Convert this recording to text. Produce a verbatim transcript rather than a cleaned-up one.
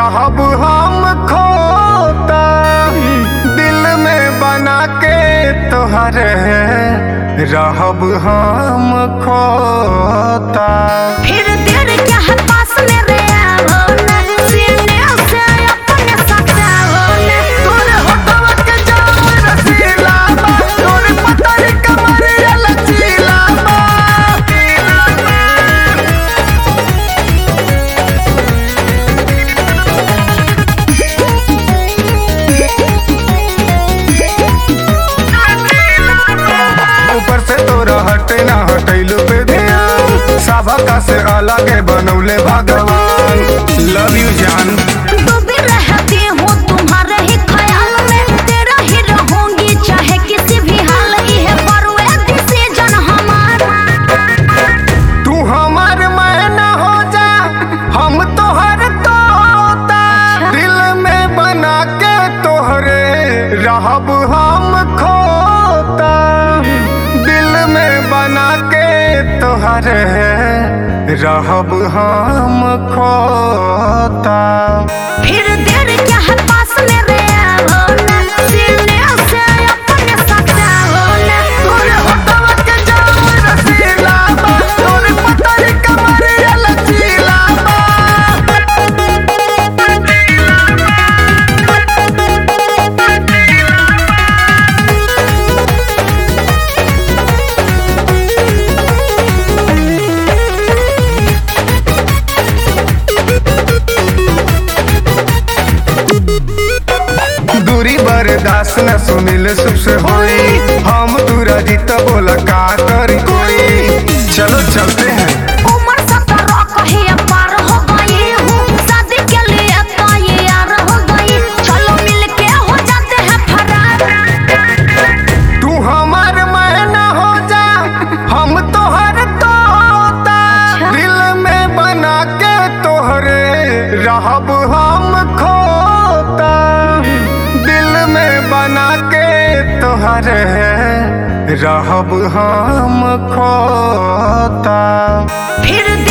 रहब हम खोता दिल में बना के तोहरे रहब हम खोता। फिर देर क्या है पास मेरे आओ ना सीने से अपने सटाओ ना तोरे होठवा के जाम रसीला बा तोरे पतरी कमरिया लचीला बा। ऊपर से तोरा हटे ना हटैलू पे ध्यान सबका से अलग बनौले भगवान। लव यू जान। डूबी रहती हूँ तुम्हारे ही ख्याल में तेरा ही रहूंगी चाहे किसी भी हाल ये बरुए डिसीजन हमारा। तू हमार मैना हो जा हम तोहर तोता दिल में बना के तोहरे रहब हम खोता दिल में बना के तोहरे रहब हम खोता। फिर देर क्या है पास मेरे आओ ना सीने से अपने सटाओ ना तोरे होठवा के जाम रसीला बा तोरे पतरी कमरिया लचीला बा। दूरी बर्दाश्त न सुनिल सुख से होई हम दूरा जीत बोला का करी कोई। चलो चलते हैं। उम्र सत्रह कहीं पार हो गई हूँ शादी के लिए तैयार हो गई चलो मिलके हो जाते हैं फरार। तू हमार मैना हो जा हम तोहर तोता दिल में बना के तोहरे रहब हम खोता दिल में बना के तोहरे रहब हम खोता। फिर